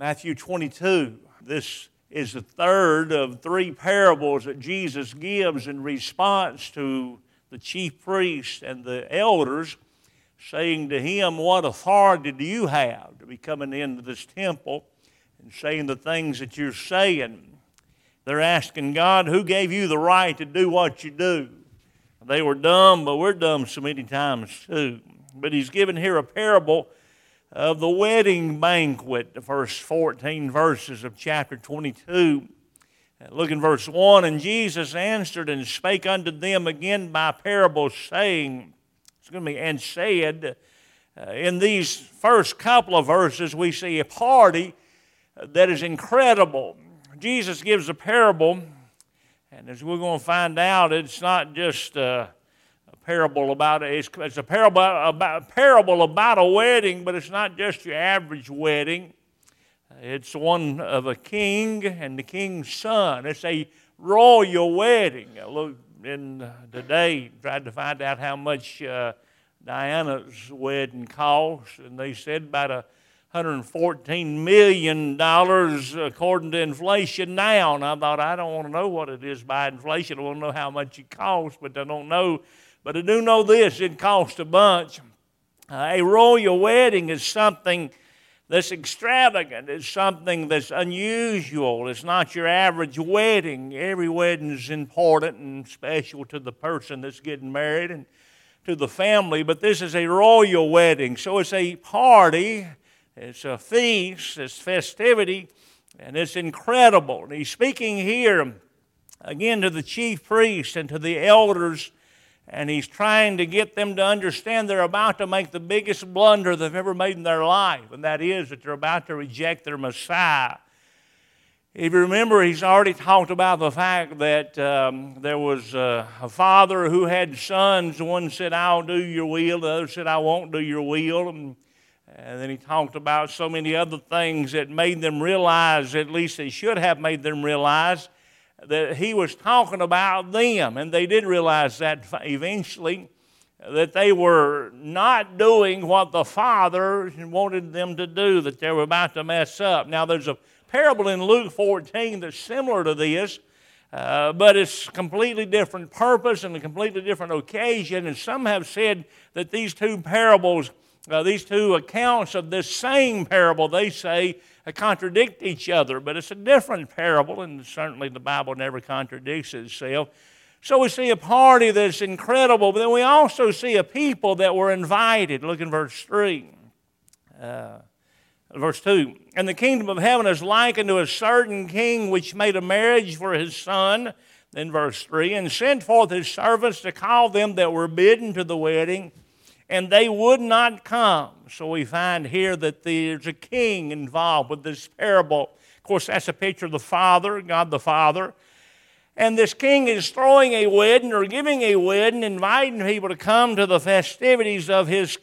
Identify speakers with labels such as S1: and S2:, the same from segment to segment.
S1: Matthew 22. This is the third of three parables that Jesus gives in response to the chief priests and the elders, saying to him, what authority do you have to be coming into this temple and saying the things that you're saying? They're asking God, who gave you the right to do what you do? They were dumb, but we're dumb so many times too. But he's given here a parable of the wedding banquet, the first 14 verses of chapter 22. Look in verse 1, and Jesus answered and spake unto them again by parables, saying, and said, in these first couple of verses we see a party that is incredible. Jesus gives a parable, and as we're going to find out, it's not just a parable about it's a parable about a wedding, but it's not just your average wedding. It's one of a king and the king's son. It's a royal wedding. I looked in today, tried to find out how much Diana's wedding cost, and they said about $114 million according to inflation now. And I thought, I don't want to know what it is by inflation. I want to know how much it costs, but I don't know. But I do know this, it costs a bunch. A royal wedding is something that's extravagant. It's something that's unusual. It's not your average wedding. Every wedding is important and special to the person that's getting married and to the family. But this is a royal wedding. So it's a party. It's a feast. It's festivity. And it's incredible. And he's speaking here again to the chief priests and to the elders. And he's trying to get them to understand they're about to make the biggest blunder they've ever made in their life, and that is that they're about to reject their Messiah. If you remember, he's already talked about the fact that there was a father who had sons. One said, I'll do your will. The other said, I won't do your will. And then he talked about so many other things that made them realize, at least they should have made them realize, that he was talking about them, and they did realize that eventually, that they were not doing what the Father wanted them to do, that they were about to mess up. Now, there's a parable in Luke 14 that's similar to this, but it's completely different purpose and a completely different occasion, and some have said that these two parables, these two accounts of this same parable, they say, contradict each other, but it's a different parable, and certainly the Bible never contradicts itself. So we see a party that's incredible, but then we also see a people that were invited. Look in verse 3. Verse 2. And the kingdom of heaven is likened to a certain king which made a marriage for his son. Then verse 3. And sent forth his servants to call them that were bidden to the wedding, and they would not come. So we find here that there's a king involved with this parable. Of course, that's a picture of the Father, God the Father. And this king is throwing a wedding or giving a wedding, inviting people to come to the festivities of his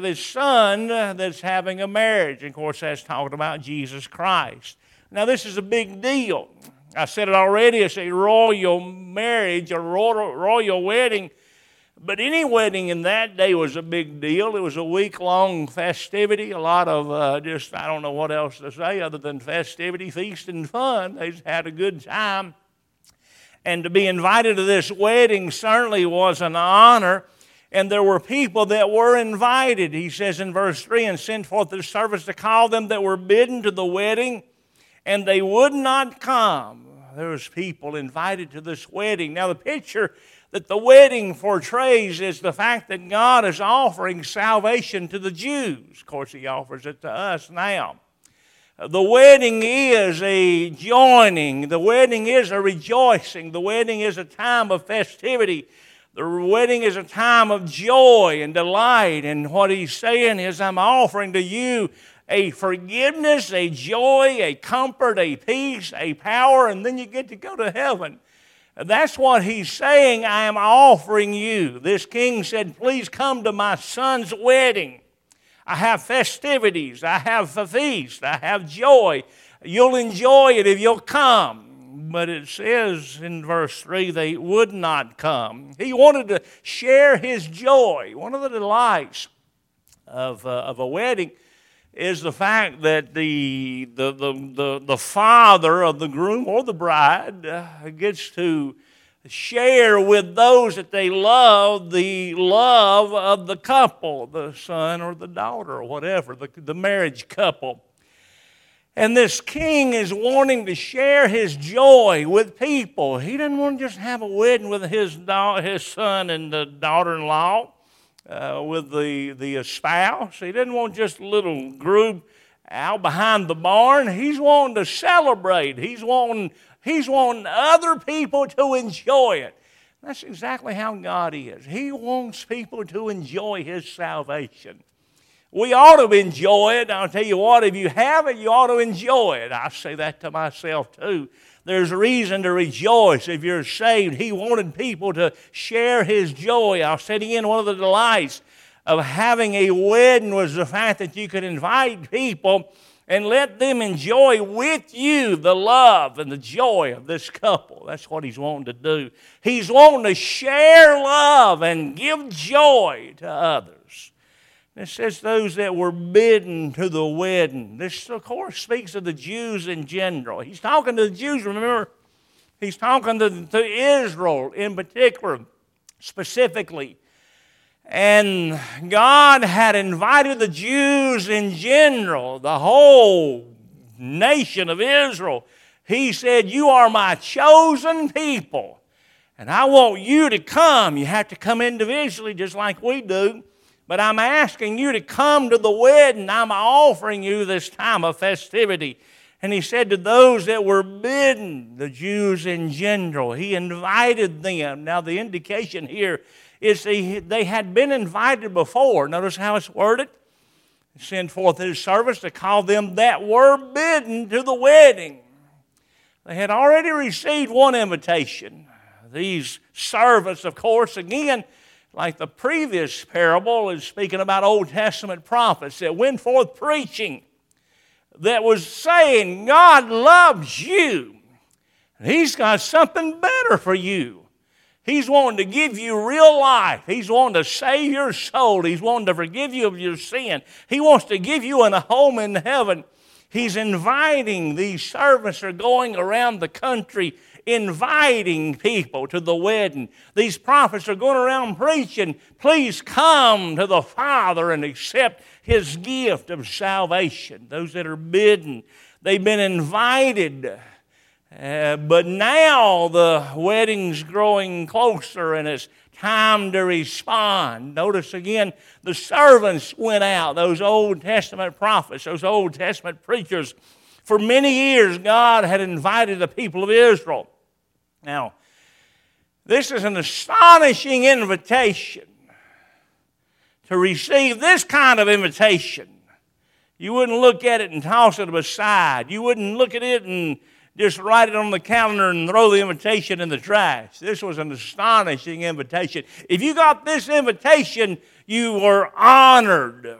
S1: son that's having a marriage. And of course, that's talking about Jesus Christ. Now, this is a big deal. I said it already, it's a royal marriage, a royal wedding. But any wedding in that day was a big deal. It was a week-long festivity, a lot of I don't know what else to say other than festivity, feast, and fun. They just had a good time. And to be invited to this wedding certainly was an honor. And there were people that were invited. He says in verse 3, and sent forth the servants to call them that were bidden to the wedding, and they would not come. There was people invited to this wedding. Now the picture that the wedding portrays is the fact that God is offering salvation to the Jews. Of course, he offers it to us now. The wedding is a joining. The wedding is a rejoicing. The wedding is a time of festivity. The wedding is a time of joy and delight. And what he's saying is, I'm offering to you a forgiveness, a joy, a comfort, a peace, a power, and then you get to go to heaven. That's what he's saying, I am offering you. This king said, please come to my son's wedding. I have festivities. I have a feast. I have joy. You'll enjoy it if you'll come. But it says in verse 3, they would not come. He wanted to share his joy. One of the delights of a wedding is the fact that the father of the groom or the bride gets to share with those that they love the love of the couple, the son or the daughter or whatever, the marriage couple. And this king is wanting to share his joy with people. He doesn't want to just have a wedding with his son and the daughter-in-law, with the spouse. He doesn't want just a little group out behind the barn. He's wanting to celebrate. He's wanting other people to enjoy it. That's exactly how God is. He wants people to enjoy His salvation. We ought to enjoy it. I'll tell you what, if you haven't, you ought to enjoy it. I say that to myself too. There's a reason to rejoice if you're saved. He wanted people to share His joy. I'll say it again, one of the delights of having a wedding was the fact that you could invite people and let them enjoy with you the love and the joy of this couple. That's what He's wanting to do. He's wanting to share love and give joy to others. It says those that were bidden to the wedding. This, of course, speaks of the Jews in general. He's talking to the Jews, remember? He's talking to Israel in particular, specifically. And God had invited the Jews in general, the whole nation of Israel. He said, "You are my chosen people, and I want you to come." You have to come individually just like we do. But I'm asking you to come to the wedding. I'm offering you this time of festivity. And He said to those that were bidden, the Jews in general, He invited them. Now the indication here is they had been invited before. Notice how it's worded. He sent forth His servants to call them that were bidden to the wedding. They had already received one invitation. These servants, of course, again, like the previous parable, is speaking about Old Testament prophets that went forth preaching, that was saying, God loves you. He's got something better for you. He's wanting to give you real life. He's wanting to save your soul. He's wanting to forgive you of your sin. He wants to give you a home in heaven. He's inviting. These servants are going around the country inviting people to the wedding. These prophets are going around preaching, please come to the Father and accept His gift of salvation. Those that are bidden, they've been invited. But now the wedding's growing closer and it's time to respond. Notice again, the servants went out, those Old Testament prophets, those Old Testament preachers. For many years, God had invited the people of Israel. Now, this is an astonishing invitation. To receive this kind of invitation, you wouldn't look at it and toss it aside. You wouldn't look at it and just write it on the calendar and throw the invitation in the trash. This was an astonishing invitation. If you got this invitation, you were honored.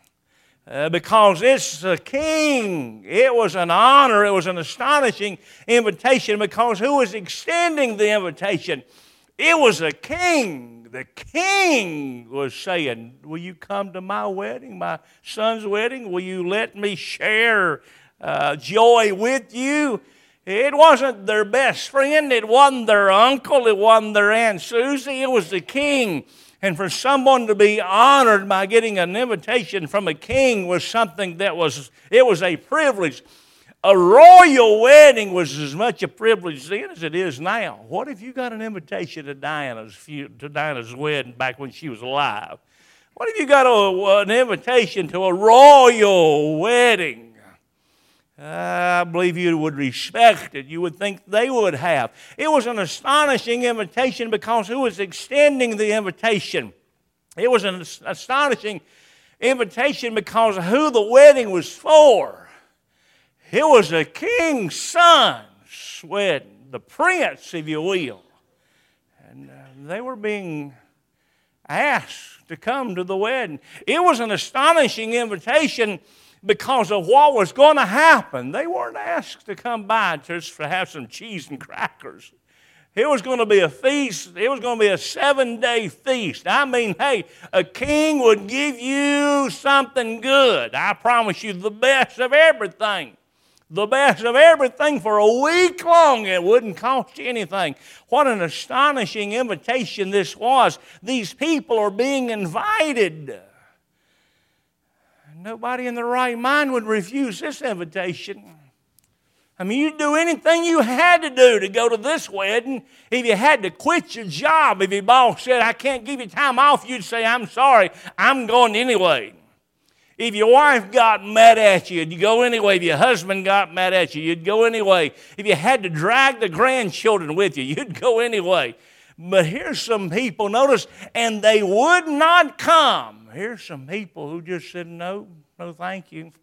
S1: Because it's a king. It was an honor. It was an astonishing invitation because who was extending the invitation? It was a king. The king was saying, will you come to my wedding, my son's wedding? Will you let me share joy with you? It wasn't their best friend. It wasn't their uncle. It wasn't their Aunt Susie. It was the king. And for someone to be honored by getting an invitation from a king was something that was a privilege. A royal wedding was as much a privilege then as it is now. What if you got an invitation to Diana's wedding back when she was alive? What if you got an invitation to a royal wedding? I believe you would respect it. You would think they would have. It was an astonishing invitation because who was extending the invitation? It was an astonishing invitation because of who the wedding was for. It was a king's son's wedding, the prince, if you will. And they were being asked to come to the wedding. It was an astonishing invitation because of what was going to happen. They weren't asked to come by just to have some cheese and crackers. It was going to be a feast. It was going to be a 7-day feast. I mean, hey, a king would give you something good. I promise you, the best of everything. The best of everything for a week long. It wouldn't cost you anything. What an astonishing invitation this was. These people are being invited. Nobody in their right mind would refuse this invitation. I mean, you'd do anything you had to do to go to this wedding. If you had to quit your job, if your boss said, I can't give you time off, you'd say, I'm sorry, I'm going anyway. If your wife got mad at you, you'd go anyway. If your husband got mad at you, you'd go anyway. If you had to drag the grandchildren with you, you'd go anyway. But here's some people, notice, and they would not come. Here's some people who just said, no thank you.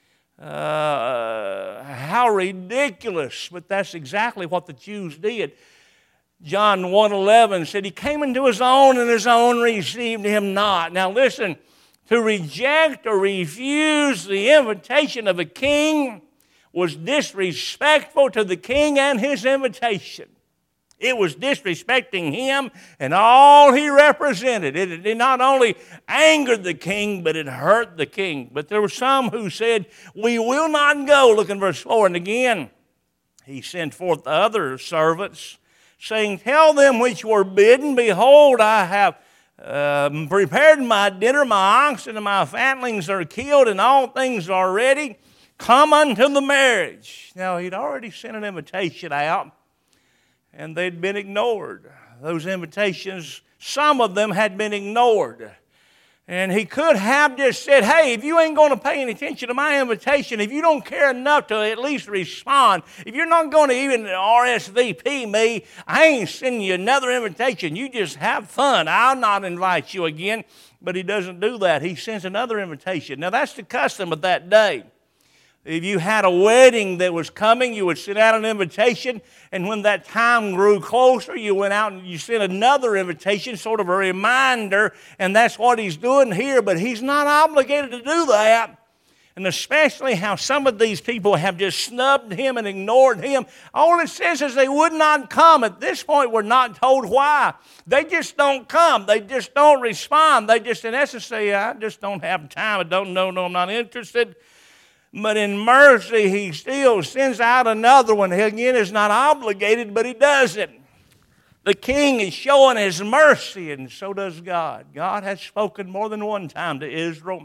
S1: How ridiculous, but that's exactly what the Jews did. John 1:11 said, he came into his own, and his own received him not. Now listen, to reject or refuse the invitation of a king was disrespectful to the king and his invitation. It was disrespecting him and all he represented. It not only angered the king, but it hurt the king. But there were some who said, we will not go. Look in verse 4. And again, he sent forth the other servants, saying, tell them which were bidden, behold, I have prepared my dinner, my oxen and my fatlings are killed, and all things are ready. Come unto the marriage. Now, he'd already sent an invitation out, and they'd been ignored. Those invitations, some of them had been ignored. And he could have just said, hey, if you ain't going to pay any attention to my invitation, if you don't care enough to at least respond, if you're not going to even RSVP me, I ain't sending you another invitation. You just have fun. I'll not invite you again. But he doesn't do that. He sends another invitation. Now, that's the custom of that day. If you had a wedding that was coming, you would send out an invitation, and when that time grew closer, you went out and you sent another invitation, sort of a reminder, and that's what he's doing here, but he's not obligated to do that. And especially how some of these people have just snubbed him and ignored him. All it says is they would not come. At this point, we're not told why. They just don't come. They just don't respond. They just, in essence, say, I just don't have time. I don't know, no, I'm not interested. But in mercy, he still sends out another one. He, again, is not obligated, but he does it. The king is showing his mercy, and so does God. God has spoken more than one time to Israel.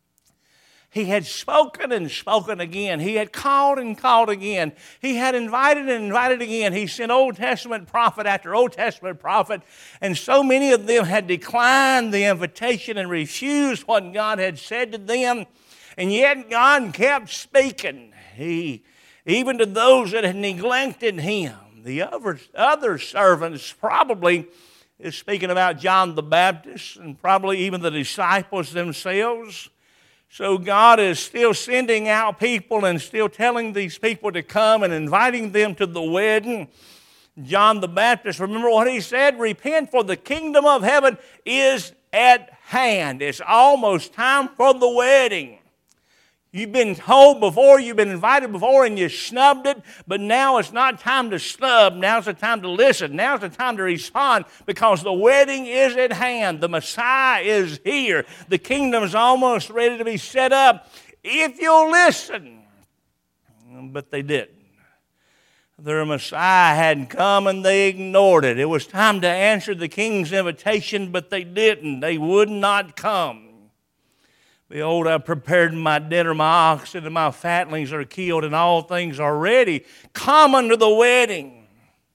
S1: He had spoken and spoken again. He had called and called again. He had invited and invited again. He sent Old Testament prophet after Old Testament prophet, and so many of them had declined the invitation and refused what God had said to them. And yet God kept speaking. Even to those that had neglected him. The other servants probably is speaking about John the Baptist and probably even the disciples themselves. So God is still sending out people and still telling these people to come and inviting them to the wedding. John the Baptist, remember what he said? Repent, for the kingdom of heaven is at hand. It's almost time for the wedding. You've been told before, you've been invited before, and you snubbed it, but now it's not time to snub. Now's the time to listen. Now's the time to respond, because the wedding is at hand. The Messiah is here. The kingdom's almost ready to be set up if you'll listen. But they didn't. Their Messiah hadn't come, and they ignored it. It was time to answer the king's invitation, but they didn't. They would not come. Behold, I've prepared my dinner, my oxen and my fatlings are killed, and all things are ready. Come unto the wedding.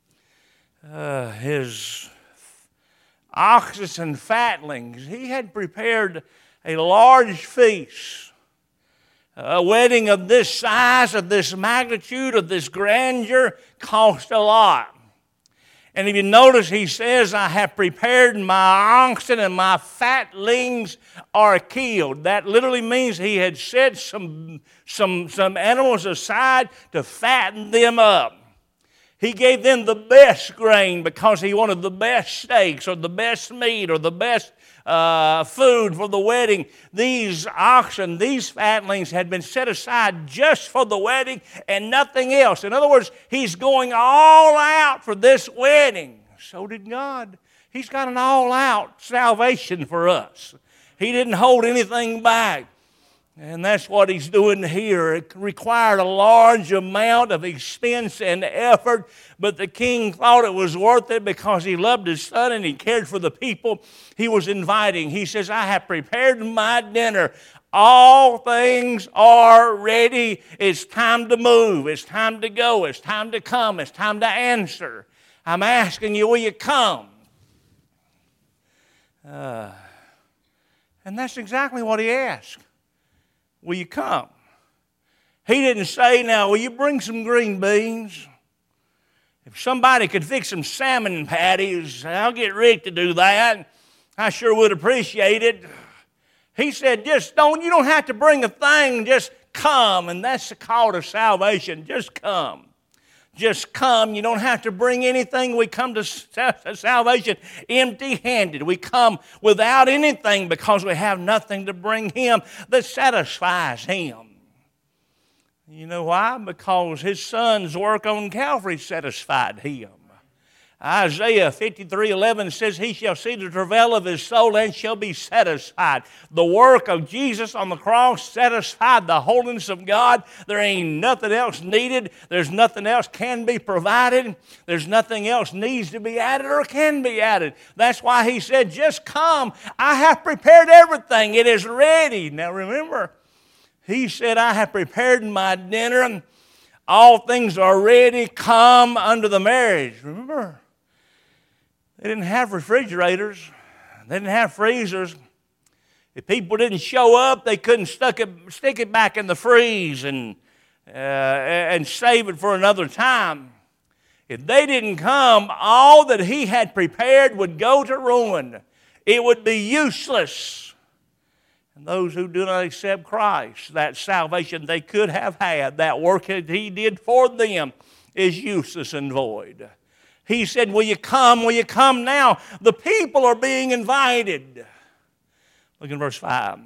S1: His oxen and fatlings, he had prepared a large feast. A wedding of this size, of this magnitude, of this grandeur, cost a lot. And if you notice, he says, I have prepared my oxen and my fatlings are killed. That literally means he had set some animals aside to fatten them up. He gave them the best grain because he wanted the best steaks or the best meat or the best food for the wedding. These oxen, these fatlings had been set aside just for the wedding and nothing else. In other words, he's going all out for this wedding. So did God. He's got an all-out salvation for us. He didn't hold anything back. And that's what he's doing here. It required a large amount of expense and effort, but the king thought it was worth it because he loved his son and he cared for the people he was inviting. He says, I have prepared my dinner. All things are ready. It's time to move. It's time to go. It's time to come. It's time to answer. I'm asking you, will you come? And that's exactly what he asked. Will you come? He didn't say, now, will you bring some green beans? If somebody could fix some salmon patties, I'll get Rick to do that. I sure would appreciate it. He said, you don't have to bring a thing, just come. And that's the call to salvation. Just come. Just come. You don't have to bring anything. We come to salvation empty-handed. We come without anything because we have nothing to bring him that satisfies him. You know why? Because his son's work on Calvary satisfied him. Isaiah 53:11 says, he shall see the travail of his soul and shall be satisfied. The work of Jesus on the cross satisfied the holiness of God. There ain't nothing else needed. There's nothing else can be provided. There's nothing else needs to be added or can be added. That's why he said, just come. I have prepared everything. It is ready. Now remember, he said, I have prepared my dinner. All things are ready. Come unto the marriage. Remember? They didn't have refrigerators. They didn't have freezers. If people didn't show up, they couldn't stick it back in the freeze and save it for another time. If they didn't come, all that he had prepared would go to ruin. It would be useless. And those who do not accept Christ, that salvation they could have had, that work that he did for them, is useless and void. He said, will you come? Will you come now? The people are being invited. Look in verse 5.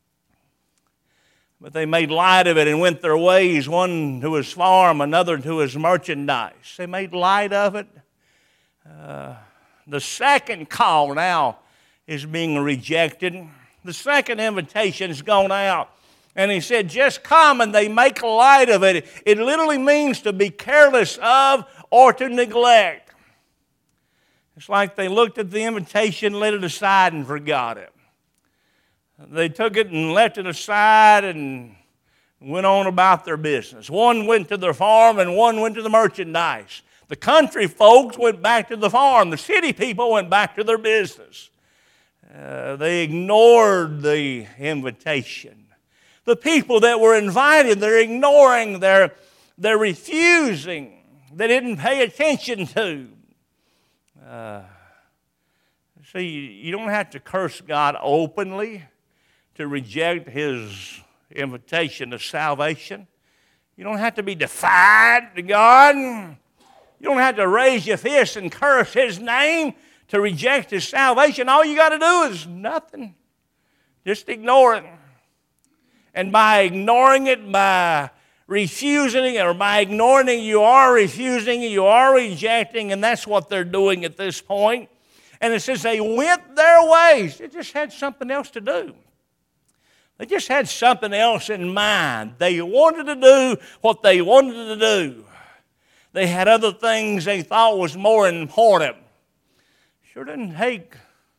S1: But they made light of it and went their ways, one to his farm, another to his merchandise. They made light of it. The second call now is being rejected. The second invitation has gone out. And he said, just come, and they make light of it. It literally means to be careless of or to neglect. It's like they looked at the invitation, let it aside, and forgot it. They took it and left it aside and went on about their business. One went to their farm and one went to the merchandise. The country folks went back to the farm. The city people went back to their business. They ignored the invitation. The people that were invited, they're ignoring, they're refusing. They didn't pay attention to. See, you don't have to curse God openly to reject his invitation to salvation. You don't have to be defiant to God. You don't have to raise your fist and curse his name to reject his salvation. All you got to do is nothing. Just ignore it. And by ignoring it, by refusing it, or by ignoring it, you are refusing it, you are rejecting, and that's what they're doing at this point. And it says they went their ways. They just had something else to do. They just had something else in mind. They wanted to do what they wanted to do. They had other things they thought was more important. Sure didn't take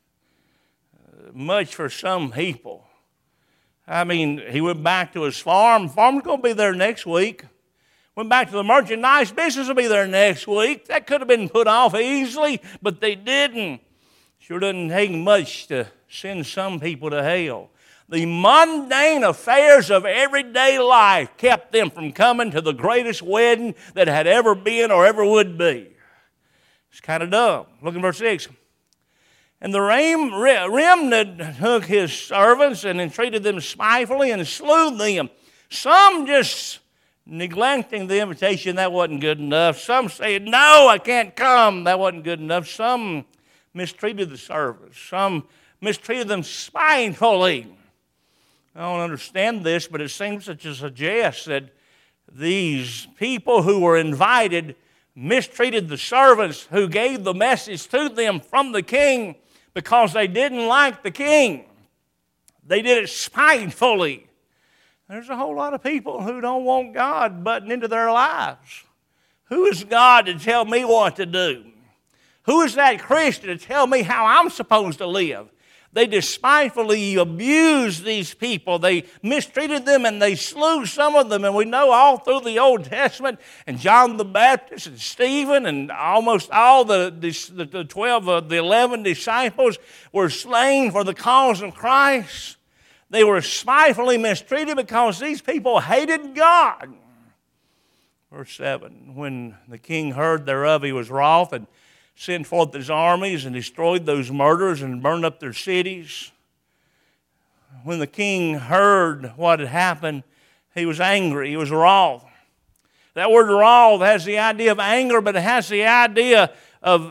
S1: much for some people. I mean, he went back to his farm. Farm's going to be there next week. Went back to the merchandise business will be there next week. That could have been put off easily, but they didn't. Sure doesn't take much to send some people to hell. The mundane affairs of everyday life kept them from coming to the greatest wedding that had ever been or ever would be. It's kind of dumb. Look in verse 6. And the remnant took his servants and entreated them spitefully and slew them. Some just neglecting the invitation, that wasn't good enough. Some said, no, I can't come, that wasn't good enough. Some mistreated the servants. Some mistreated them spitefully. I don't understand this, but it seems to suggest that these people who were invited mistreated the servants who gave the message to them from the king because they didn't like the king. They did it spitefully. There's a whole lot of people who don't want God butting into their lives. Who is God to tell me what to do? Who is that Christian to tell me how I'm supposed to live? They despitefully abused these people. They mistreated them and they slew some of them. And we know all through the Old Testament, and John the Baptist and Stephen and almost all the 12 of the 11 disciples were slain for the cause of Christ. They were spitefully mistreated because these people hated God. Verse 7, when the king heard thereof, he was wroth and sent forth his armies and destroyed those murderers and burned up their cities. When the king heard what had happened, he was angry. He was wroth. That word wroth has the idea of anger, but it has the idea of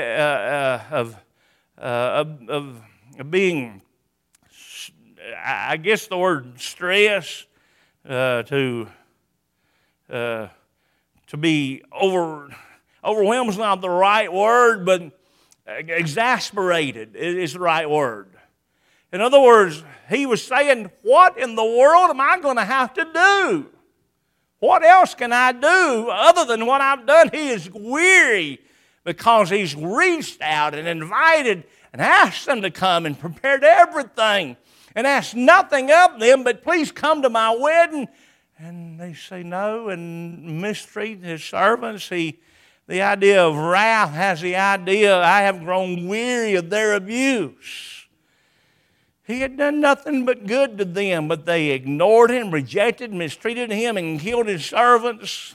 S1: being, I guess the word stress, to be overwhelmed is not the right word, but exasperated is the right word. In other words, he was saying, what in the world am I going to have to do? What else can I do other than what I've done? He is weary because he's reached out and invited and asked them to come and prepared everything and asked nothing of them, but please come to my wedding. And they say no and mistreat his servants. The idea of wrath has the idea, I have grown weary of their abuse. He had done nothing but good to them, but they ignored him, rejected, mistreated him, and killed his servants.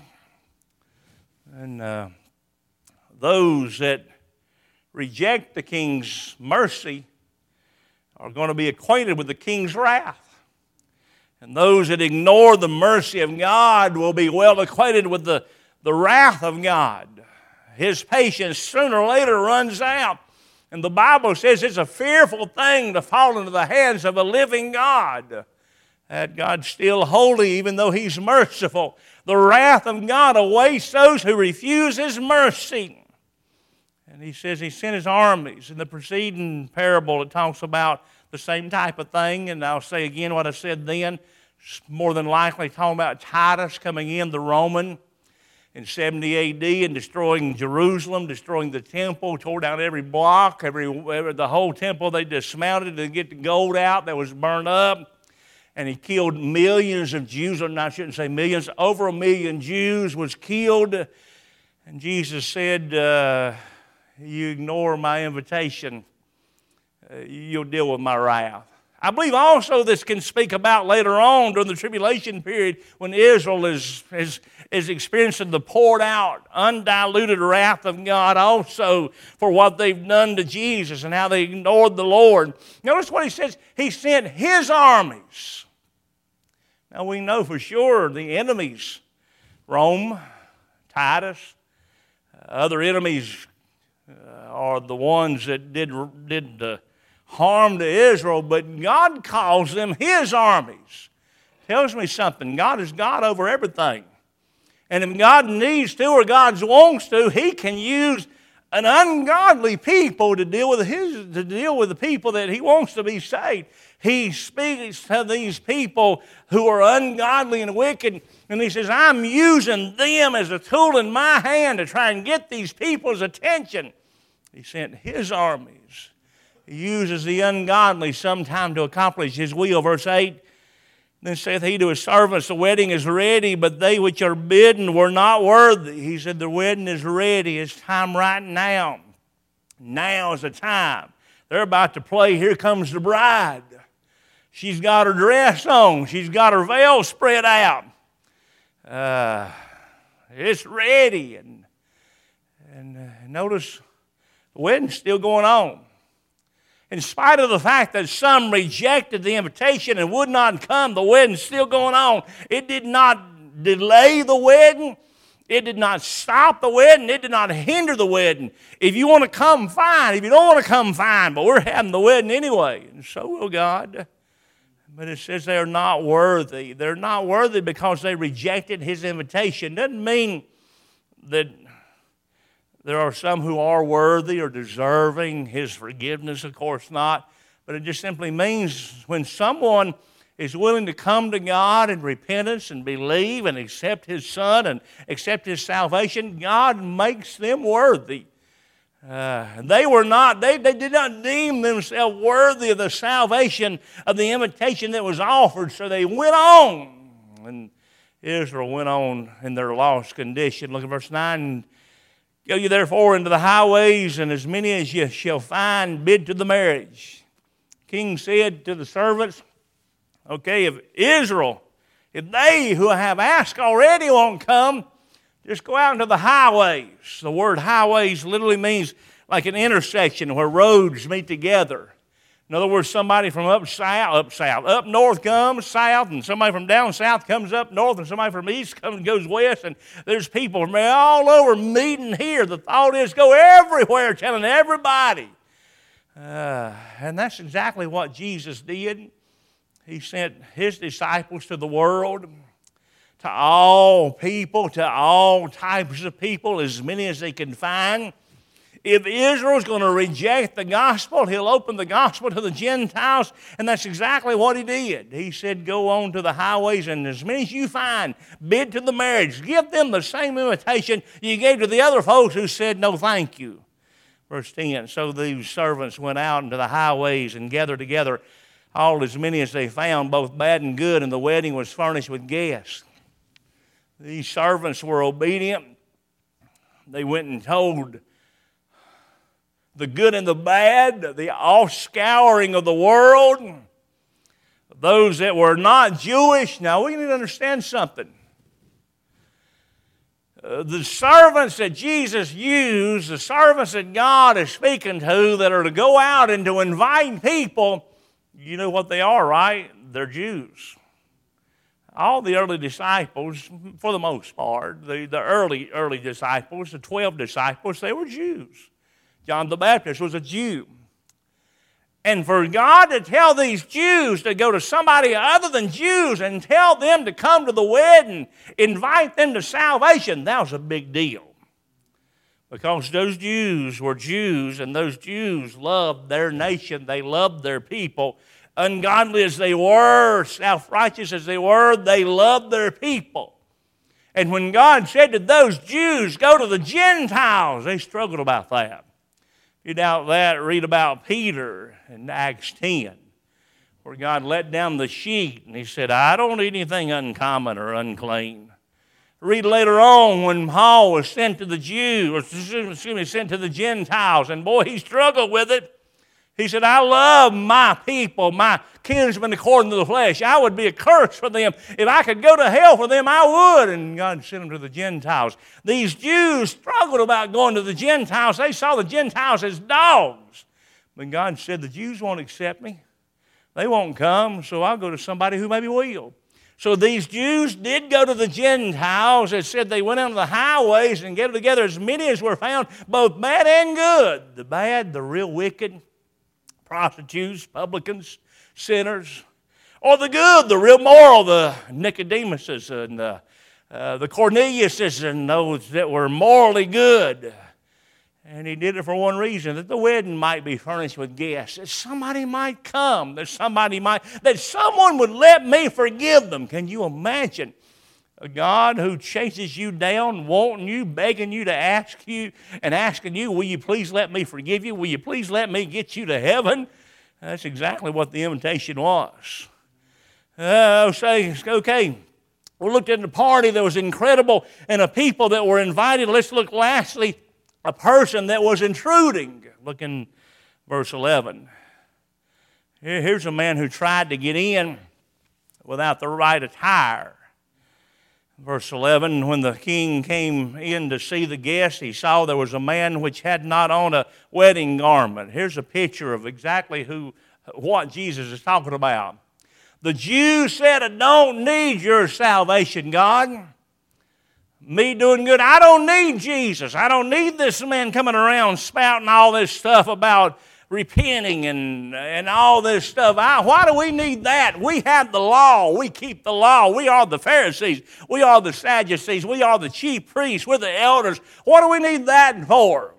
S1: And those that reject the king's mercy are going to be acquainted with the king's wrath. And those that ignore the mercy of God will be well acquainted with the wrath of God. His patience sooner or later runs out. And the Bible says it's a fearful thing to fall into the hands of a living God. That God's still holy even though He's merciful. The wrath of God awaits those who refuse His mercy. And He says He sent His armies. In the preceding parable it talks about the same type of thing. And I'll say again what I said then. It's more than likely talking about Titus coming in, the Roman, in 70 A.D. and destroying Jerusalem, destroying the temple, tore down every block, the whole temple they dismounted to get the gold out that was burned up. And he killed millions of Jews, or I shouldn't say millions, over 1 million Jews was killed. And Jesus said, you ignore my invitation, you'll deal with my wrath. I believe also this can speak about later on during the tribulation period when Israel is experiencing the poured out, undiluted wrath of God also for what they've done to Jesus and how they ignored the Lord. Notice what he says. He sent his armies. Now we know for sure the enemies, Rome, Titus, other enemies are the ones that did harm to Israel, but God calls them His armies. Tells me something. God is God over everything. And if God needs to or God wants to, He can use an ungodly people to deal with the people that He wants to be saved. He speaks to these people who are ungodly and wicked, and He says, I'm using them as a tool in my hand to try and get these people's attention. He sent His armies. He uses the ungodly sometime to accomplish His will. Verse 8, then saith He to His servants, the wedding is ready, but they which are bidden were not worthy. He said, the wedding is ready. It's time right now. Now is the time. They're about to play Here Comes the Bride. She's got her dress on. She's got her veil spread out. It's ready. And notice the wedding's still going on. In spite of the fact that some rejected the invitation and would not come, the wedding's still going on. It did not delay the wedding. It did not stop the wedding. It did not hinder the wedding. If you want to come, fine. If you don't want to come, fine. But we're having the wedding anyway, and so will God. But it says they are not worthy. They're not worthy because they rejected His invitation. Doesn't mean that there are some who are worthy or deserving His forgiveness. Of course not. But it just simply means when someone is willing to come to God in repentance and believe and accept His Son and accept His salvation, God makes them worthy. They did not deem themselves worthy of the salvation of the invitation that was offered, so they went on. And Israel went on in their lost condition. Look at verse 9. Go ye therefore into the highways, and as many as ye shall find, bid to the marriage. King said to the servants, okay, if they who have asked already won't come, just go out into the highways. The word highways literally means like an intersection where roads meet together. In other words, somebody from up north comes south, and somebody from down south comes up north, and somebody from east goes west, and there's people from all over meeting here. The thought is go everywhere, telling everybody. And that's exactly what Jesus did. He sent His disciples to the world, to all people, to all types of people, as many as they can find. If Israel's going to reject the gospel, He'll open the gospel to the Gentiles, and that's exactly what He did. He said, go on to the highways, and as many as you find, bid to the marriage. Give them the same invitation you gave to the other folks who said, no, thank you. Verse 10, so these servants went out into the highways and gathered together all as many as they found, both bad and good, and the wedding was furnished with guests. These servants were obedient. They went and told the good and the bad, the offscouring of the world, those that were not Jewish. Now, we need to understand something. The servants that Jesus used, the servants that God is speaking to that are to go out and to invite people, you know what they are, right? They're Jews. All the early disciples, for the most part, the early disciples, the 12 disciples, they were Jews. John the Baptist was a Jew. And for God to tell these Jews to go to somebody other than Jews and tell them to come to the wedding, invite them to salvation, that was a big deal. Because those Jews were Jews, and those Jews loved their nation. They loved their people. Ungodly as they were, self-righteous as they were, they loved their people. And when God said to those Jews, go to the Gentiles, they struggled about that. If you doubt that, read about Peter in Acts 10, where God let down the sheet, and He said, I don't eat anything uncommon or unclean. Read later on when Paul was sent to the Jews, sent to the Gentiles, and boy, he struggled with it. He said, I love my people, my kinsmen according to the flesh. I would be a curse for them. If I could go to hell for them, I would. And God sent them to the Gentiles. These Jews struggled about going to the Gentiles. They saw the Gentiles as dogs. But God said, the Jews won't accept me. They won't come, so I'll go to somebody who maybe will. So these Jews did go to the Gentiles. It said they went out on the highways and gathered together as many as were found, both bad and good. The bad, the real wicked, prostitutes, publicans, sinners. Or the good, the real moral, the Nicodemuses and the Corneliuses and those that were morally good. And He did it for one reason, that the wedding might be furnished with guests, that somebody might come, that someone would let me forgive them. Can you imagine a God who chases you down, wanting you, begging you to ask you, and asking you, will you please let me forgive you? Will you please let me get you to heaven? That's exactly what the invitation was. Okay, we looked at the party that was incredible and a people that were invited. Let's look lastly a person that was intruding. Look in verse 11. Here's a man who tried to get in without the right attire. Verse 11, when the king came in to see the guest, he saw there was a man which had not on a wedding garment. Here's a picture of exactly what Jesus is talking about. The Jews said, I don't need your salvation, God. Me doing good, I don't need Jesus. I don't need this man coming around spouting all this stuff about repenting and all this stuff. Why do we need that? We have the law. We keep the law. We are the Pharisees. We are the Sadducees. We are the chief priests. We're the elders. What do we need that for?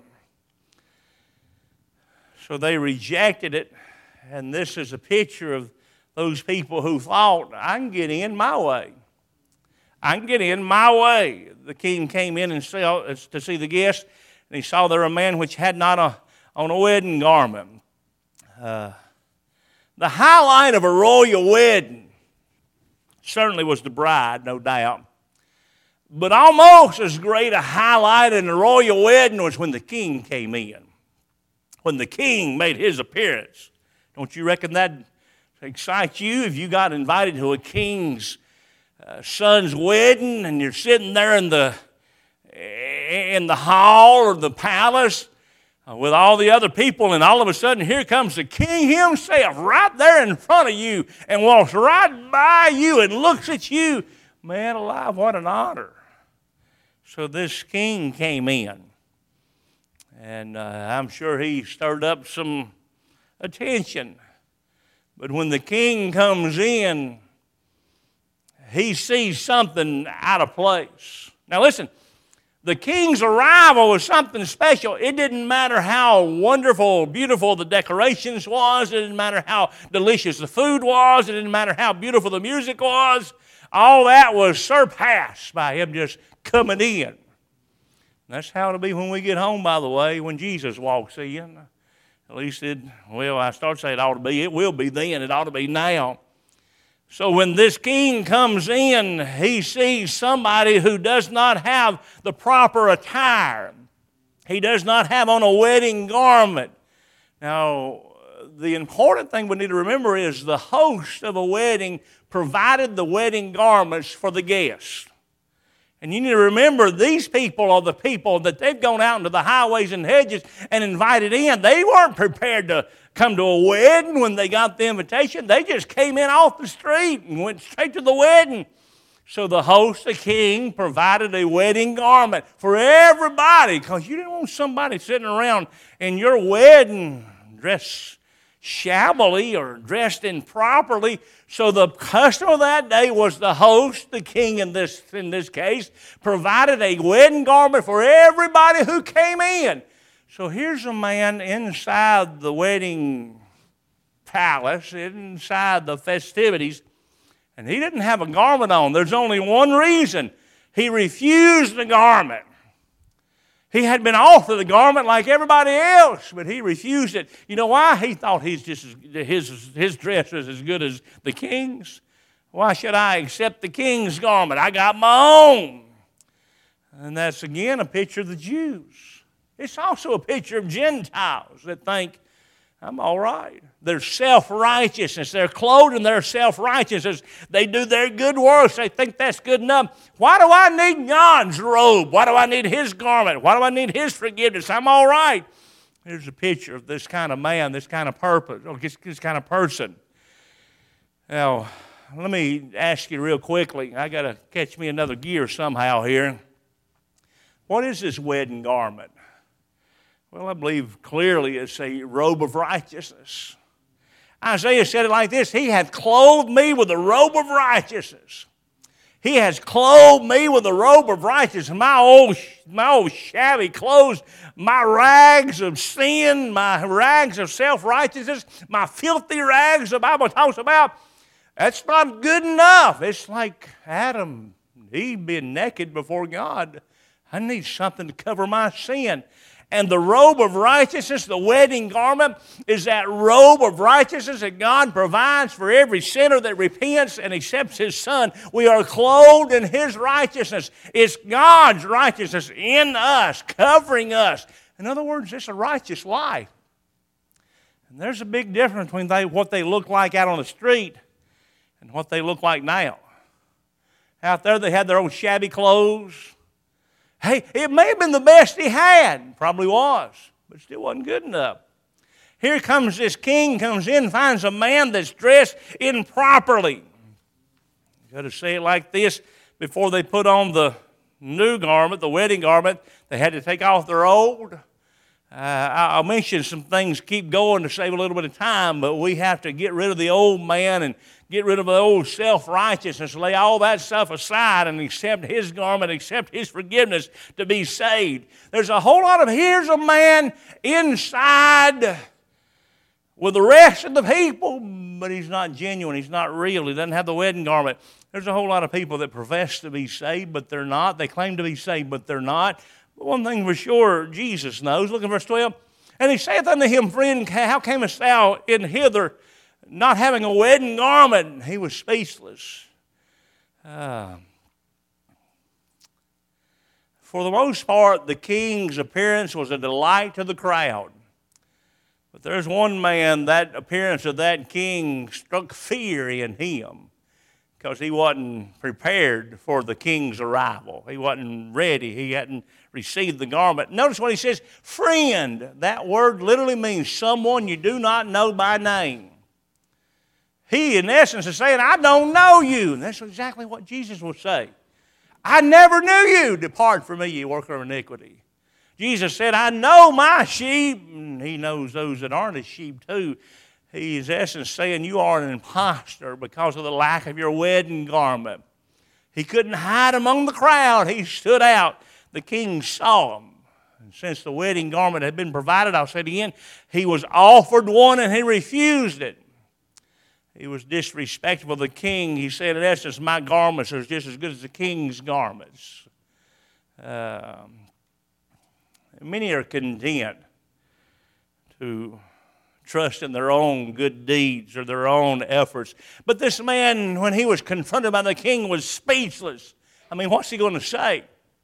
S1: So they rejected it, and this is a picture of those people who thought, I can get in my way. I can get in my way. The king came in and to see the guests, and he saw there a man which had not on a wedding garment. The highlight of a royal wedding certainly was the bride, no doubt. But almost as great a highlight in a royal wedding was when the king came in. When the king made his appearance. Don't you reckon that excites you if you got invited to a king's son's wedding and you're sitting there in the hall or the palace with all the other people, and all of a sudden here comes the king himself right there in front of you and walks right by you and looks at you. Man alive, what an honor. So this king came in, and I'm sure he stirred up some attention. But when the king comes in, he sees something out of place. Now listen, the king's arrival was something special. It didn't matter how wonderful, beautiful the decorations was. It didn't matter how delicious the food was. It didn't matter how beautiful the music was. All that was surpassed by him just coming in. That's how it'll be when we get home, by the way, when Jesus walks in. At least I start saying it ought to be. It will be then. It ought to be now. So when this king comes in, he sees somebody who does not have the proper attire. He does not have on a wedding garment. Now, the important thing we need to remember is the host of a wedding provided the wedding garments for the guests. And you need to remember, these people are the people that they've gone out into the highways and hedges and invited in. They weren't prepared to come to a wedding when they got the invitation. They just came in off the street and went straight to the wedding. So the host, the king, provided a wedding garment for everybody, because you didn't want somebody sitting around in your wedding dressed shabbily or dressed improperly. So the custom of that day was the host, the king in this case, provided a wedding garment for everybody who came in. So here's a man inside the wedding palace, inside the festivities, and he didn't have a garment on. There's only one reason. He refused the garment. He had been offered the garment like everybody else, but he refused it. You know why? He thought his dress was as good as the king's. Why should I accept the king's garment? I got my own. And that's again a picture of the Jews. It's also a picture of Gentiles that think, I'm all right. Their self-righteousness. They're clothed in their self-righteousness. They do their good works. They think that's good enough. Why do I need God's robe? Why do I need His garment? Why do I need His forgiveness? I'm all right. Here's a picture of this kind of man, this kind of purpose, or this kind of person. Now, let me ask you real quickly. I got to catch me another gear somehow here. What is this wedding garment? Well, I believe clearly it's a robe of righteousness. Isaiah said it like this: He hath clothed me with a robe of righteousness. He has clothed me with a robe of righteousness. My old shabby clothes, my rags of sin, my rags of self-righteousness, my filthy rags the Bible talks about, that's not good enough. It's like Adam, Eve being naked before God. I need something to cover my sin. And the robe of righteousness, the wedding garment, is that robe of righteousness that God provides for every sinner that repents and accepts His Son. We are clothed in His righteousness. It's God's righteousness in us, covering us. In other words, it's a righteous life. And there's a big difference between what they look like out on the street and what they look like now. Out there they had their old shabby clothes. Hey, it may have been the best he had. Probably was. But it still wasn't good enough. Here comes this king, comes in, finds a man that's dressed improperly. You got to say it like this: before they put on the new garment, the wedding garment, they had to take off their old. I'll mention some things, keep going to save a little bit of time, but we have to get rid of the old man and get rid of the old self-righteousness, lay all that stuff aside and accept His garment, accept His forgiveness to be saved. There's a whole lot of, here's a man inside with the rest of the people, but he's not genuine, he's not real, he doesn't have the wedding garment. There's a whole lot of people that profess to be saved, but they're not. They claim to be saved, but they're not. But one thing for sure, Jesus knows. Look at verse 12. And he saith unto him, Friend, how camest thou in hither, not having a wedding garment? He was speechless. For the most part, the king's appearance was a delight to the crowd. But there's one man, that appearance of that king struck fear in him, because he wasn't prepared for the king's arrival. He wasn't ready. He hadn't received the garment. Notice what he says, friend. That word literally means someone you do not know by name. He, in essence, is saying, I don't know you. And that's exactly what Jesus will say. I never knew you. Depart from me, you worker of iniquity. Jesus said, I know my sheep. And He knows those that aren't His sheep too. He is, in essence, saying you are an imposter because of the lack of your wedding garment. He couldn't hide among the crowd. He stood out. The king saw him. And since the wedding garment had been provided, I'll say it again, he was offered one and he refused it. He was disrespectful of the king. He said, in essence, my garments are just as good as the king's garments. Many are content to trust in their own good deeds or their own efforts. But this man, when he was confronted by the king, was speechless. I mean, what's he going to say?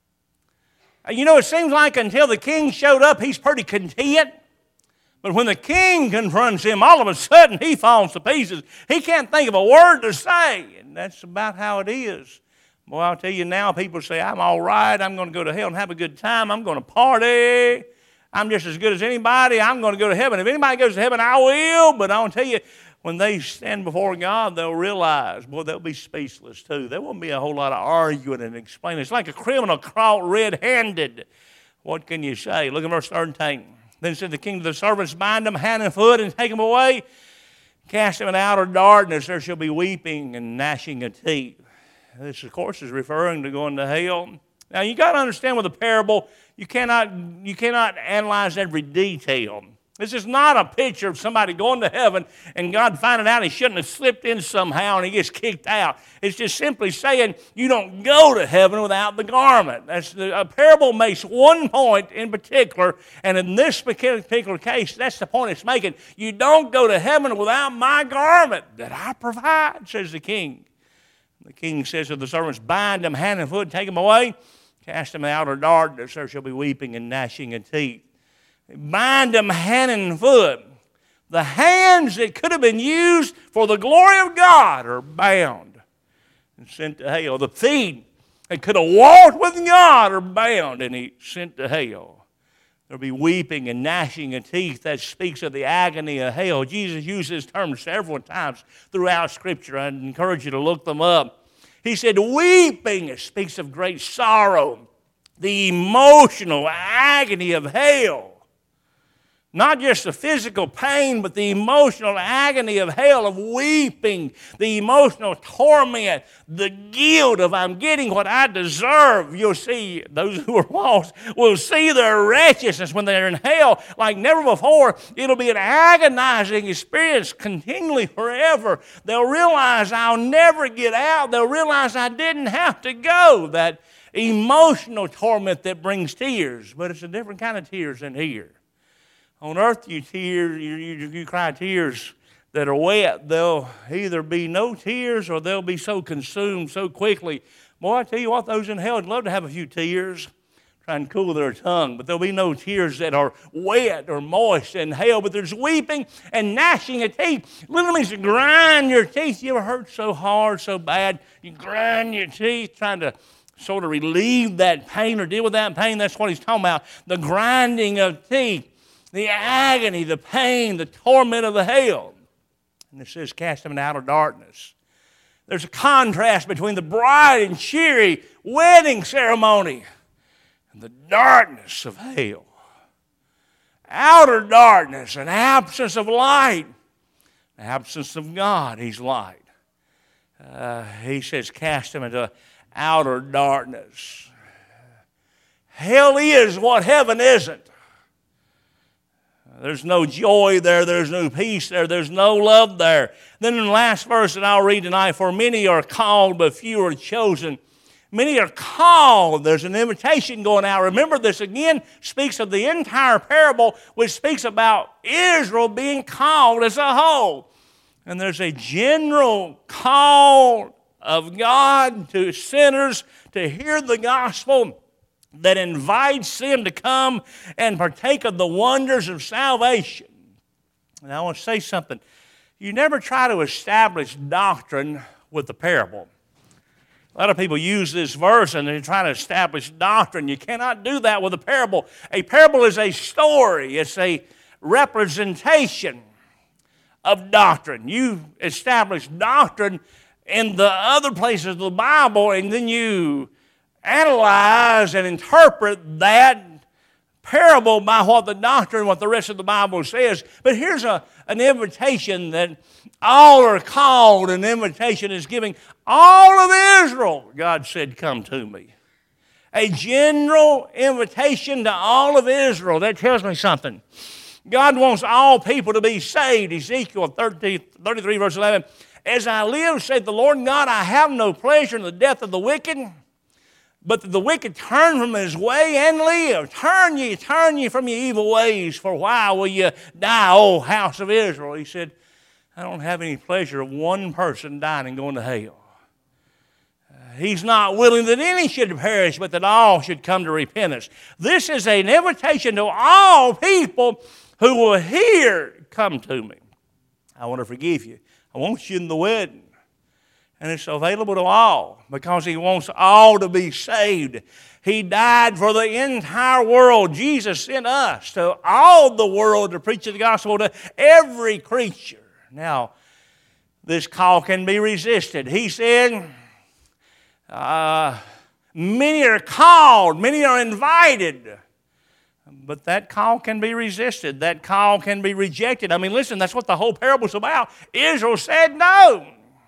S1: You know, it seems like until the king showed up, he's pretty content. But when the king confronts him, all of a sudden he falls to pieces. He can't think of a word to say. And that's about how it is. Boy, I'll tell you now, people say, I'm all right. I'm going to go to hell and have a good time. I'm going to party. I'm just as good as anybody. I'm going to go to heaven. If anybody goes to heaven, I will. But I'll tell you, when they stand before God, they'll realize, boy, they'll be speechless too. There won't be a whole lot of arguing and explaining. It's like a criminal caught red-handed. What can you say? Look at verse 13. Then said the king to the servants, bind them hand and foot and take them away. Cast them in outer darkness. There shall be weeping and gnashing of teeth. This, of course, is referring to going to hell. Now, you got to understand with a parable, you cannot analyze every detail. This is not a picture of somebody going to heaven and God finding out he shouldn't have slipped in somehow and he gets kicked out. It's just simply saying you don't go to heaven without the garment. A parable makes one point in particular, and in this particular case, that's the point it's making. You don't go to heaven without my garment that I provide, says the king. The king says to the servants, bind them hand and foot, take them away. Cast them out of darkness, there shall be weeping and gnashing of teeth. Bind them hand and foot. The hands that could have been used for the glory of God are bound and sent to hell. The feet that could have walked with God are bound and sent to hell. There'll be weeping and gnashing of teeth. That speaks of the agony of hell. Jesus used this term several times throughout Scripture. I'd encourage you to look them up. He said, weeping, it speaks of great sorrow, the emotional agony of hell. Not just the physical pain, but the emotional agony of hell, of weeping, the emotional torment, the guilt of I'm getting what I deserve. You'll see, those who are lost will see their wretchedness when they're in hell like never before. It'll be an agonizing experience continually forever. They'll realize I'll never get out. They'll realize I didn't have to go. That emotional torment that brings tears, but it's a different kind of tears than here. On earth, you cry tears that are wet. There'll either be no tears or they'll be so consumed so quickly. Boy, I tell you what, those in hell would love to have a few tears, try and cool their tongue. But there'll be no tears that are wet or moist in hell. But there's weeping and gnashing of teeth. Literally means to grind your teeth. You ever hurt so hard, so bad, you grind your teeth trying to sort of relieve that pain or deal with that pain? That's what he's talking about, the grinding of teeth. the agony, the pain, the torment of the hell. And it says, cast them into outer darkness. There's a contrast between the bright and cheery wedding ceremony and the darkness of hell. Outer darkness, an absence of light, an absence of God. He's light. He says, cast them into outer darkness. Hell is what heaven isn't. There's no joy there. There's no peace there. There's no love there. Then in the last verse that I'll read tonight, for many are called, but few are chosen. Many are called. There's an invitation going out. Remember, this again speaks of the entire parable, which speaks about Israel being called as a whole. And there's a general call of God to sinners to hear the gospel that invites them to come and partake of the wonders of salvation. And I want to say something. You never try to establish doctrine with the parable. A lot of people use this verse and they try to establish doctrine. You cannot do that with a parable. A parable is a story. It's a representation of doctrine. You establish doctrine in the other places of the Bible, and then you analyze and interpret that parable by what the doctrine, what the rest of the Bible says. But here's an invitation that all are called. An invitation is giving all of Israel. God said, come to me. A general invitation to all of Israel. That tells me something. God wants all people to be saved. Ezekiel 33 verse 11. As I live, saith the Lord God, I have no pleasure in the death of the wicked, but that the wicked turn from his way and live. Turn ye from your evil ways, for why will you die, O house of Israel? He said, I don't have any pleasure of one person dying and going to hell. He's not willing that any should perish, but that all should come to repentance. This is an invitation to all people who will hear, come to me. I want to forgive you. I want you in the wedding. And it's available to all because he wants all to be saved. He died for the entire world. Jesus sent us to all the world to preach the gospel to every creature. Now, this call can be resisted. He said, many are called, many are invited. But that call can be resisted. That call can be rejected. I mean, listen, that's what the whole parable's about. Israel said no.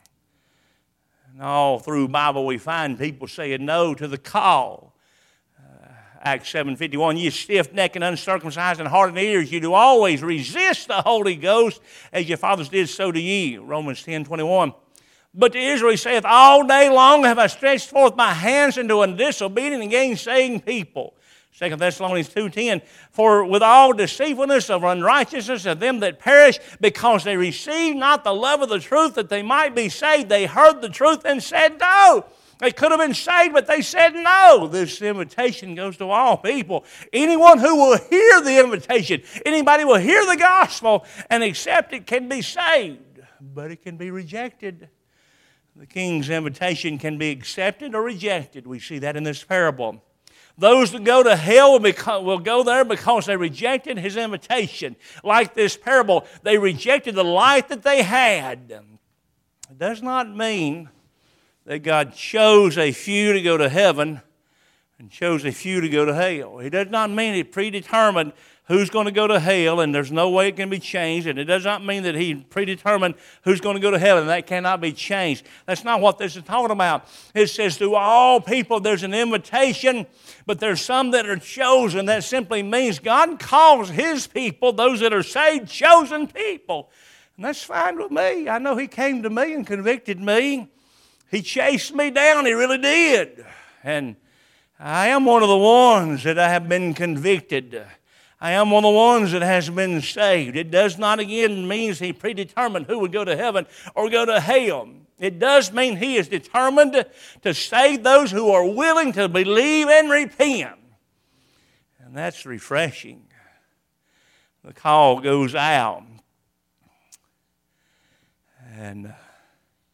S1: And all through the Bible we find people saying no to the call. Acts 7:51, ye stiff-necked and uncircumcised and hard in ears, you do always resist the Holy Ghost, as your fathers did, so do ye. Romans 10:21. But to Israel he saith, all day long have I stretched forth my hands unto a disobedient and gainsaying people. 2 Thessalonians 2:10, for with all deceitfulness of unrighteousness of them that perish, because they received not the love of the truth that they might be saved. They heard the truth and said no. They could have been saved, but they said no. This invitation goes to all people. Anyone who will hear the invitation, anybody will hear the gospel and accept it can be saved, but it can be rejected. The king's invitation can be accepted or rejected. We see that in this parable. Those that go to hell will go there because they rejected his invitation. Like this parable, they rejected the light that they had. It does not mean that God chose a few to go to heaven and chose a few to go to hell. It does not mean He predetermined who's going to go to hell and there's no way it can be changed. And it does not mean that He predetermined who's going to go to heaven. That cannot be changed. That's not what this is talking about. It says to all people there's an invitation, but there's some that are chosen. That simply means God calls His people, those that are saved, chosen people. And that's fine with me. I know He came to me and convicted me. He chased me down. He really did. And I am one of the ones that I have been convicted. I am one of the ones that has been saved. It does not again mean He predetermined who would go to heaven or go to hell. It does mean He is determined to save those who are willing to believe and repent. And that's refreshing. The call goes out. And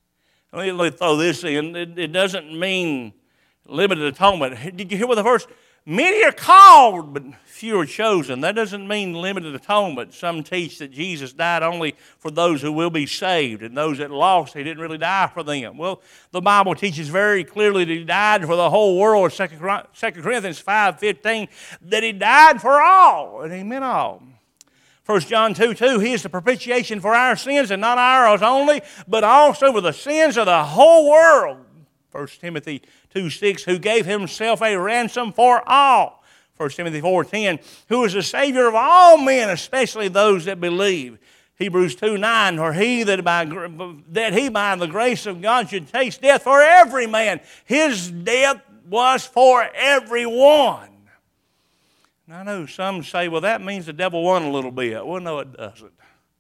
S1: let me throw this in. It doesn't mean limited atonement. Did you hear what the verse? many are called, but few are chosen. That doesn't mean limited atonement. Some teach that Jesus died only for those who will be saved, and those that lost, he didn't really die for them. Well, the Bible teaches very clearly that he died for the whole world. 2 Corinthians 5:15, that he died for all, and he meant all. 1 John 2:2, he is the propitiation for our sins, and not ours only, but also for the sins of the whole world. 1 Timothy 2:6, who gave himself a ransom for all. 1 Timothy 4:10, who is the Savior of all men, especially those that believe. Hebrews 2:9, for he that by the grace of God should taste death for every man. His death was for everyone. I know some say, well, that means the devil won a little bit. Well, no, it doesn't.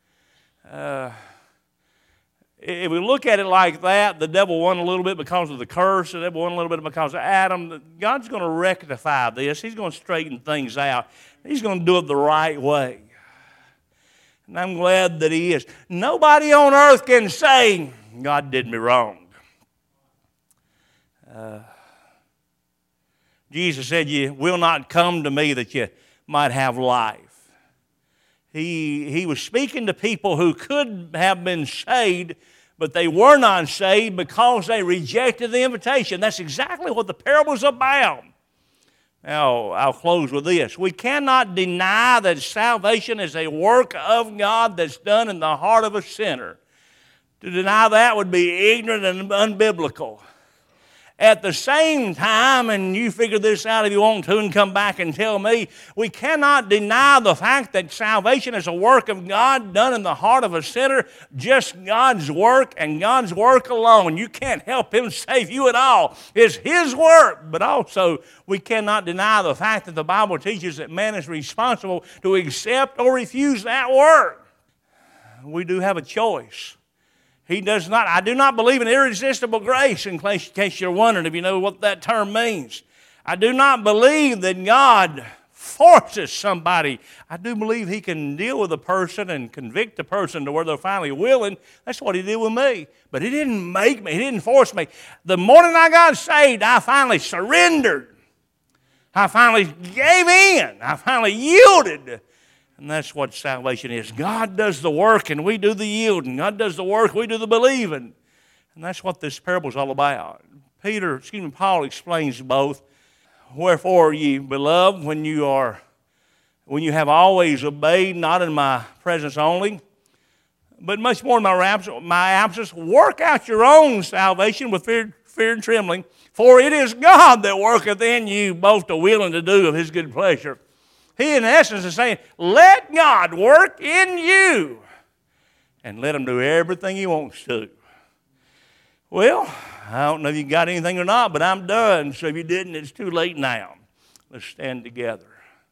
S1: If we look at it like that, the devil won a little bit because of the curse. The devil won a little bit because of Adam. God's going to rectify this. He's going to straighten things out. He's going to do it the right way. And I'm glad that he is. Nobody on earth can say, God did me wrong. Jesus said, you will not come to me that you might have life. He was speaking to people who could have been saved, but they were not saved because they rejected the invitation. That's exactly what the parable is about. Now, I'll close with this. We cannot deny that salvation is a work of God that's done in the heart of a sinner. To deny that would be ignorant and unbiblical. At the same time, and you figure this out if you want to and come back and tell me, we cannot deny the fact that salvation is a work of God done in the heart of a sinner, just God's work and God's work alone. You can't help him save you at all. It's his work. But also, we cannot deny the fact that the Bible teaches that man is responsible to accept or refuse that work. We do have a choice. He does not. I do not believe in irresistible grace, in case you're wondering if you know what that term means. I do not believe that God forces somebody. I do believe he can deal with a person and convict a person to where they're finally willing. That's what he did with me. But he didn't make me. He didn't force me. The morning I got saved, I finally surrendered. I finally gave in. I finally yielded. And that's what salvation is. God does the work and we do the yielding. God does the work, we do the believing. And that's what this parable is all about. Paul explains both. Wherefore, ye beloved, when you have always obeyed, not in my presence only, but much more in my absence, work out your own salvation with fear and trembling. For it is God that worketh in you both to will and to do of his good pleasure. He, in essence, is saying, let God work in you and let him do everything he wants to. Well, I don't know if you got anything or not, but I'm done. So if you didn't, it's too late now. Let's stand together.